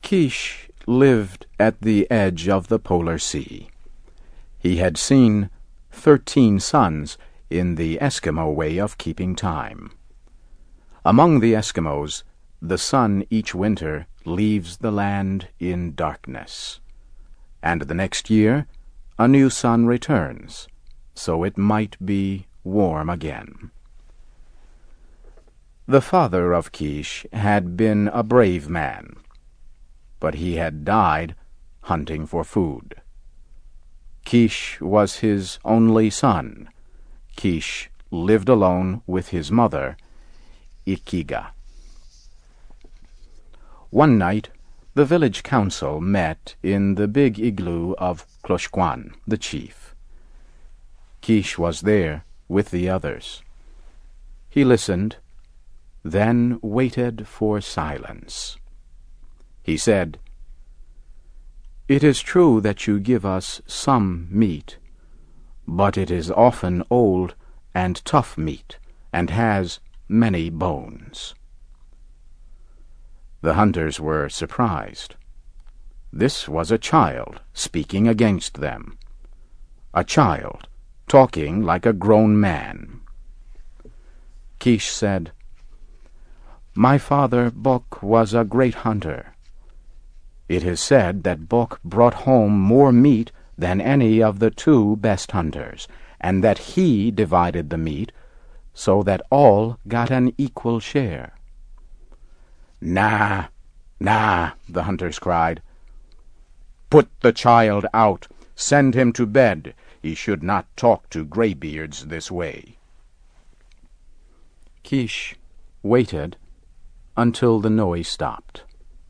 Kish lived at the edge of the polar sea. He had seen 13 suns in the Eskimo way of keeping time. Among the Eskimos, the sun each winter leaves the land in darkness, and the next year a new sun returns, so it might be warm again. The father of Kish had been a brave man, but he had died hunting for food. Kish was his only son. Kish lived alone with his mother, Ikiga. One night, the village council met in the big igloo of Kloshkwan, the chief. Kish was there with the others. He listened, then waited for silence. He said, "It is true that you give us some meat, but it is often old and tough meat, and has many bones." The hunters were surprised. This was a child speaking against them. A child talking like a grown man. Kish said, "My father Bok was a great hunter. It is said that Bok brought home more meat than any of the 2 best hunters, and that he divided the meat so that all got an equal share." "Nah, nah," the hunters cried. "Put the child out. Send him to bed. He should not talk to graybeards this way." Kish waited until the noise stopped.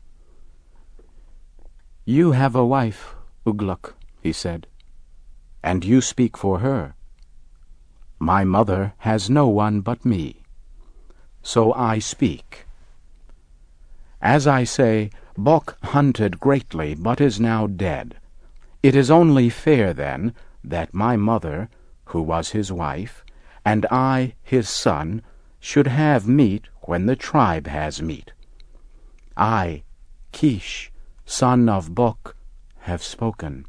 "You have a wife, Ugluk," he said, "and you speak for her. My mother has no one but me, so I speak. As I say, Bok hunted greatly, but is now dead. It is only fair, then, that my mother, who was his wife, and I, his son, should have meat when the tribe has meat. I, Kish, son of Bok, have spoken."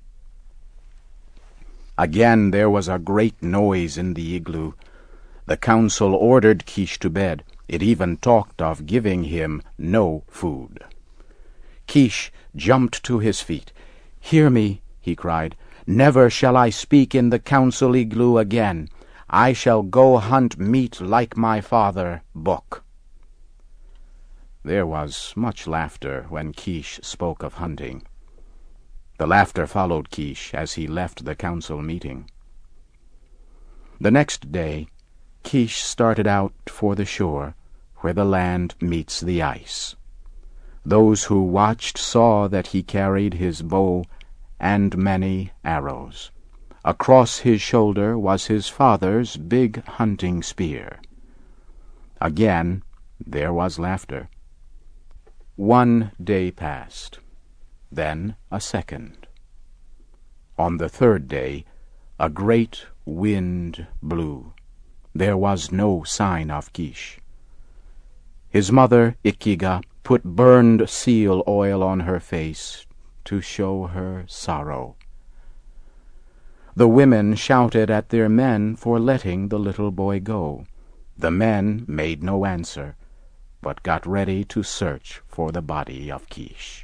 Again there was a great noise in the igloo. The council ordered Kish to bed. It even talked of giving him no food. Kish jumped to his feet. "Hear me," he cried. "Never shall I speak in the council igloo again. I shall go hunt meat like my father, Bok." There was much laughter when Kish spoke of hunting. The laughter followed Kish as he left the council meeting. The next day, Kish started out for the shore, where the land meets the ice. Those who watched saw that he carried his bow and many arrows. Across his shoulder was his father's big hunting spear. Again there was laughter. 1 day passed, then a second. On the 3rd day, a great wind blew. There was no sign of Kish. His mother, Ikiga, put burned seal oil on her face to show her sorrow. The women shouted at their men for letting the little boy go. The men made no answer, but got ready to search for the body of Kish.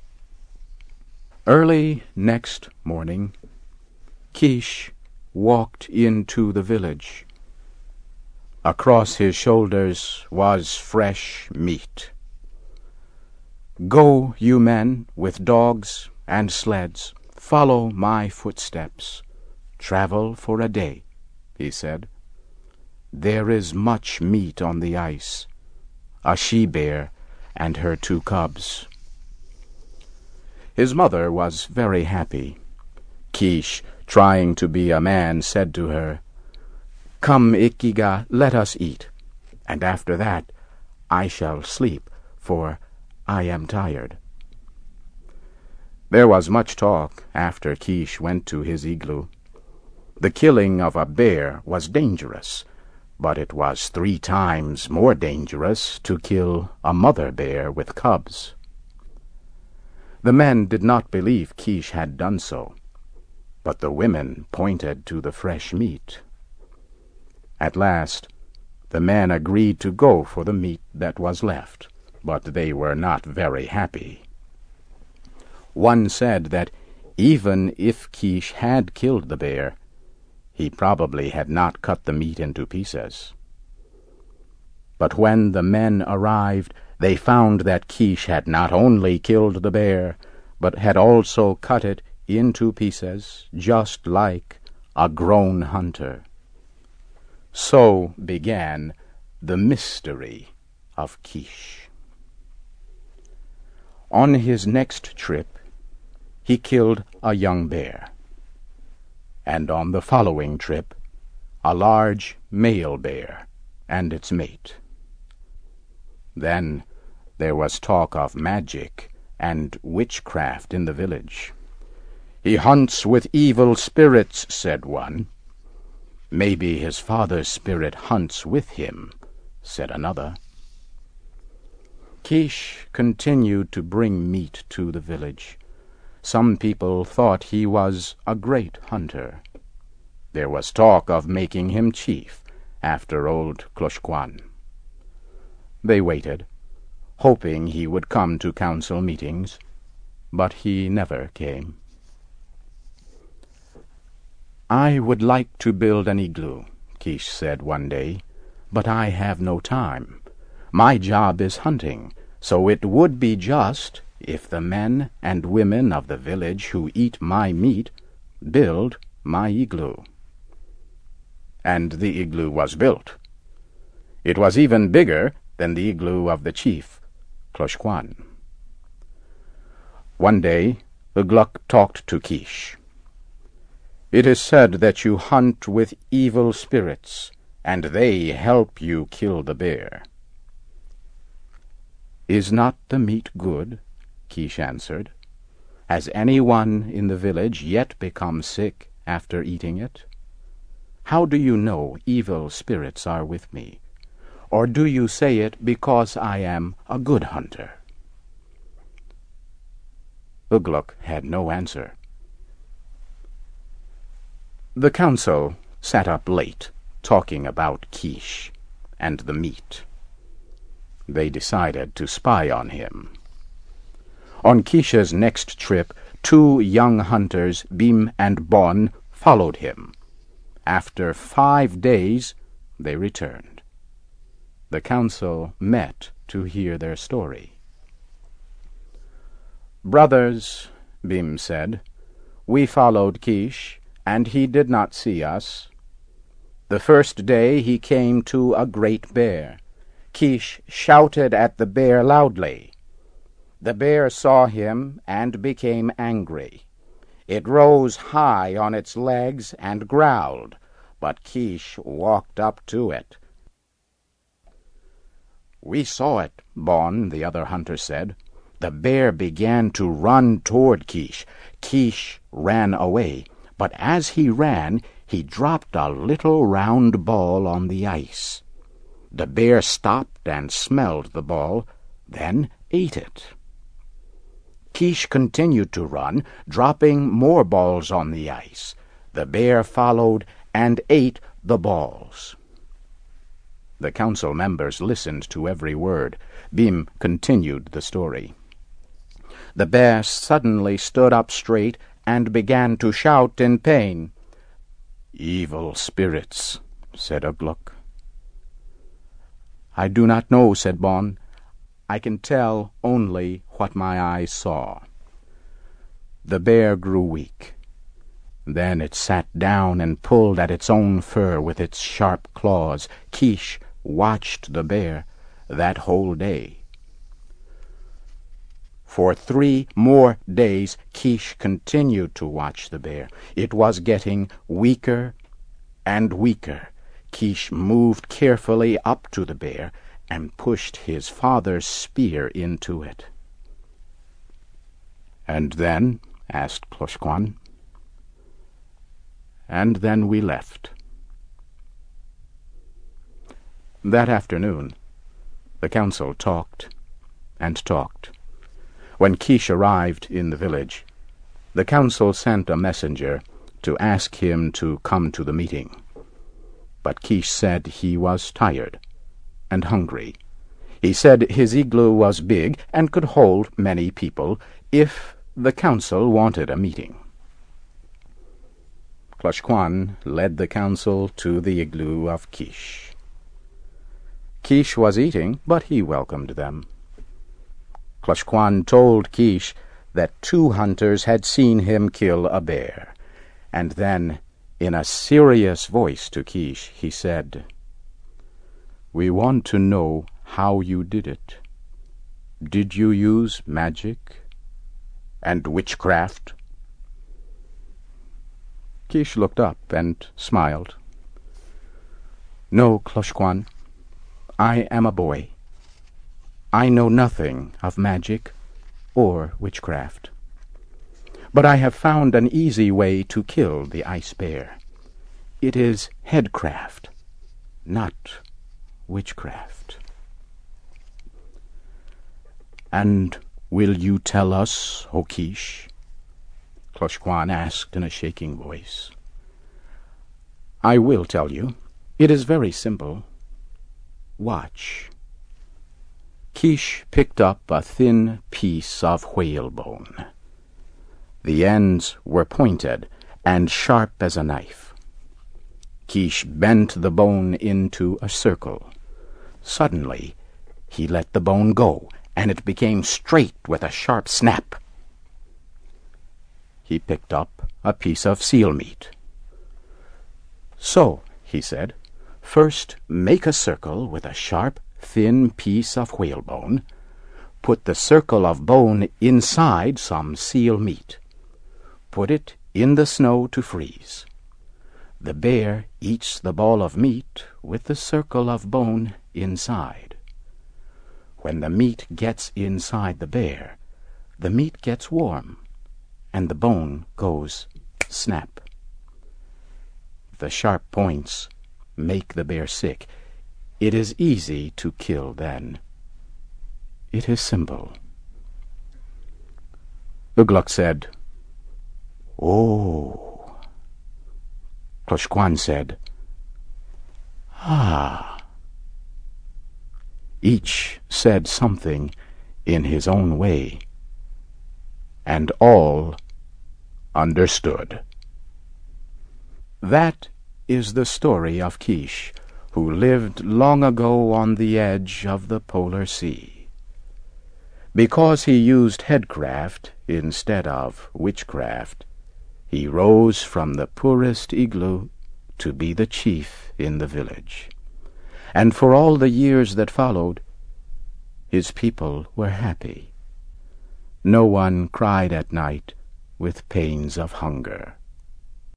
Early next morning, Kish walked into the village. Across his shoulders was fresh meat. "Go, you men, with dogs and sleds, follow my footsteps. Travel for a day," he said. "There is much meat on the ice, a she-bear and her 2 cubs." His mother was very happy. Kish, trying to be a man, said to her, "Come, Ikiga, let us eat, and after that I shall sleep, for I am tired." There was much talk after Kish went to his igloo. The killing of a bear was dangerous, but it was 3 times more dangerous to kill a mother bear with cubs. The men did not believe Kish had done so, but the women pointed to the fresh meat. At last, the men agreed to go for the meat that was left, but they were not very happy. One said that even if Kish had killed the bear, he probably had not cut the meat into pieces. But when the men arrived, they found that Kish had not only killed the bear, but had also cut it into pieces, just like a grown hunter. So began the mystery of Kish. On his next trip, he killed a young bear, and on the following trip, a large male bear and its mate. Then there was talk of magic and witchcraft in the village. "He hunts with evil spirits," said one. "Maybe his father's spirit hunts with him," said another. Kish continued to bring meat to the village. Some people thought he was a great hunter. There was talk of making him chief after old Cloche-Quan. They waited, hoping he would come to council meetings, but he never came. "I would like to build an igloo," Kish said one day, "but I have no time. My job is hunting, so it would be just if the men and women of the village who eat my meat build my igloo." And the igloo was built. It was even bigger than the igloo of the chief, Cloche-Quan. One day, Ugluck talked to Kish. "It is said that you hunt with evil spirits, and they help you kill the bear." "Is not the meat good?" Kish answered. "Has anyone in the village yet become sick after eating it? How do you know evil spirits are with me? Or do you say it because I am a good hunter?" Ugluck had no answer. The council sat up late, talking about Kish and the meat. They decided to spy on him. On Kish's next trip, 2 young hunters, Bim and Bon, followed him. After 5 days, they returned. The council met to hear their story. "Brothers," Bim said, "we followed Kish, and he did not see us. The first day he came to a great bear. Kish shouted at the bear loudly. The bear saw him and became angry. It rose high on its legs and growled, but Kish walked up to it." "We saw it," Bon, the other hunter, said. "The bear began to run toward Kish. Kish ran away, but as he ran, he dropped a little round ball on the ice. The bear stopped and smelled the ball, then ate it. Kish continued to run, dropping more balls on the ice. The bear followed and ate the balls." The council members listened to every word. Bim continued the story. "The bear suddenly stood up straight and began to shout in pain. 'Evil spirits,' said Ugluck. "I do not know," said Bon. "I can tell only what my eyes saw." The bear grew weak. Then it sat down and pulled at its own fur with its sharp claws. Kish watched the bear that whole day. For 3 more days, Kish continued to watch the bear. It was getting weaker and weaker. Kish moved carefully up to the bear and pushed his father's spear into it. "And then?" asked Cloche-Quan. "And then we left." That afternoon, the council talked and talked. When Kish arrived in the village, the council sent a messenger to ask him to come to the meeting. But Kish said he was tired and hungry. He said his igloo was big and could hold many people if the council wanted a meeting. Closhquan led the council to the igloo of Kish. Kish was eating, but he welcomed them. Closhquan told Kish that 2 hunters had seen him kill a bear, and then, in a serious voice to Kish, he said, "We want to know how you did it. Did you use magic and witchcraft?" Kish looked up and smiled. "No, Closhquan, I am a boy. I know nothing of magic or witchcraft. But I have found an easy way to kill the ice bear. It is headcraft, not witchcraft." "And will you tell us, O Kish?" Closhquan asked in a shaking voice. "I will tell you. It is very simple. Watch." Kish picked up a thin piece of whalebone. The ends were pointed and sharp as a knife. Kish bent the bone into a circle. Suddenly, he let the bone go, and it became straight with a sharp snap. He picked up a piece of seal meat. "So," he said, "first make a circle with a sharp, thin piece of whalebone. Put the circle of bone inside some seal meat. Put it in the snow to freeze. The bear eats the ball of meat with the circle of bone inside. When the meat gets inside the bear, the meat gets warm, and the bone goes snap. The sharp points make the bear sick. It is easy to kill then. It is simple." Ugluk said, "Oh." Closhquan said, "Ah." Each said something in his own way, and all understood. That is the story of Kish, who lived long ago on the edge of the polar sea. Because he used headcraft instead of witchcraft, he rose from the poorest igloo to be the chief in the village. And for all the years that followed, his people were happy. No one cried at night with pains of hunger.